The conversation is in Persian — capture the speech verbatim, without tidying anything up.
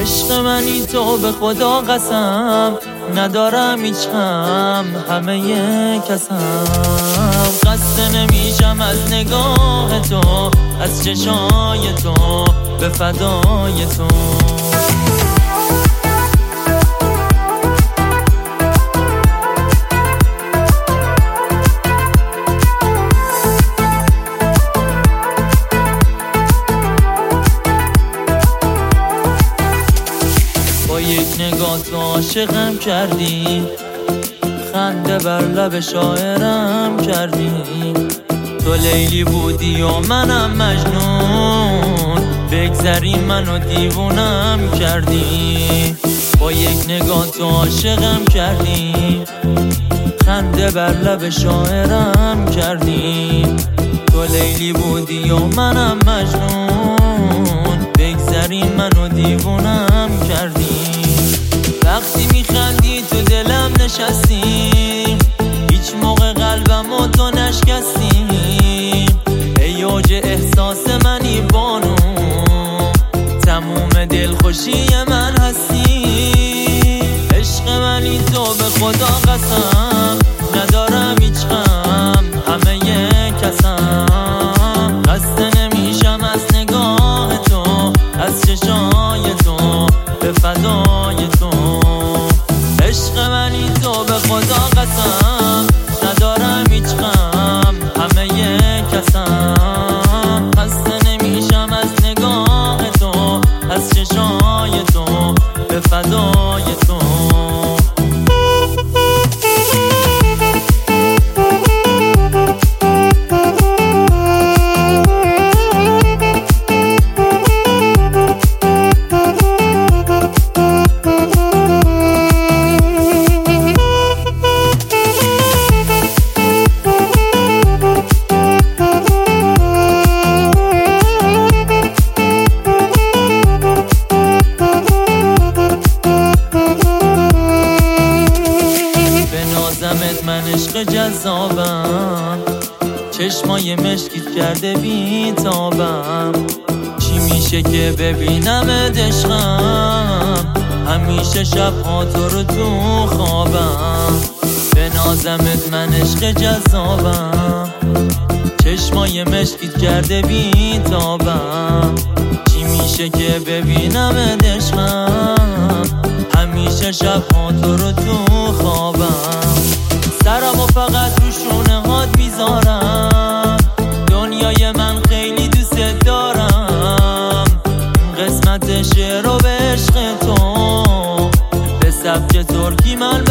عشق منی تو به خدا قسم، ندارم هیچ غم همه کسم. خسته نمیشم از نگاه تو، از چشای تو، به فدای تو. با یک نگاه تو عاشقم کردی، خنده بر لب شاعرم کردی. تو لیلی بودی و منم مجنون، بگذری منو دیوونم کردی. با یک نگاه تو عاشقم کردی، خنده بر لب شاعرم کردی. تو لیلی بودی و منم مجنون، بگذری منو دیوونم کردی. وقتی میخندی تو دلم نشستی، هیچ موقع قلبم و تو نشکستی. ای اوج احساس منی بانو، تموم دلخوشی من هستی. عشق منی تو به خدا قسم، ندارم هیچ غم همه کسم. خسته نمیشم از نگاه تو، از چشای تو، به فدای تو. عشق منی تو به خدا قسم، ندارم هیچ غم همه کسم. خسته نمیشم از نگاه تو، از چشای تو، به فدای تو. من عشق جذابم، چشمای مشکیت کرده بی تابم. چی میشه که ببینم عشقم، همیشه شبها تو رو تو خوابم. به نازمت من عشق جذابم، چشمای مشکیت کرده بی تابم. چی میشه که ببینم عشقم، همیشه شبها تو رو تو خوابم. سرمو فقط رو شونه هات میذارم، دنیای من خیلی دوست دارم. این قسمت شعر و به عشق تو، به سبک ترکی من